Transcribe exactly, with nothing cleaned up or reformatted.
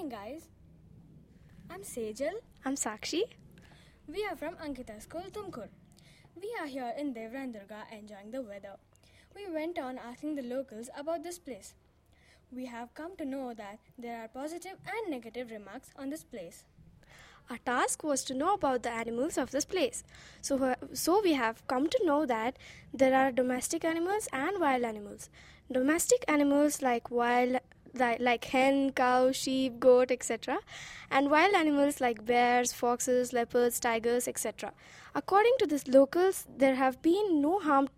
morning, guys. I'm Sejal. I'm Sakshi. We are from Ankita School, Tumkur. We are here in Devrandarga enjoying the weather. We went on asking the locals about this place. We have come to know that there are positive and negative remarks on this place. Our task was to know about the animals of this place. So, so we have come to know that there are domestic animals and wild animals. Domestic animals like wild like hen, cow, sheep, goat, et cetera, and wild animals like bears, foxes, leopards, tigers, et cetera. According to the locals, there have been no harm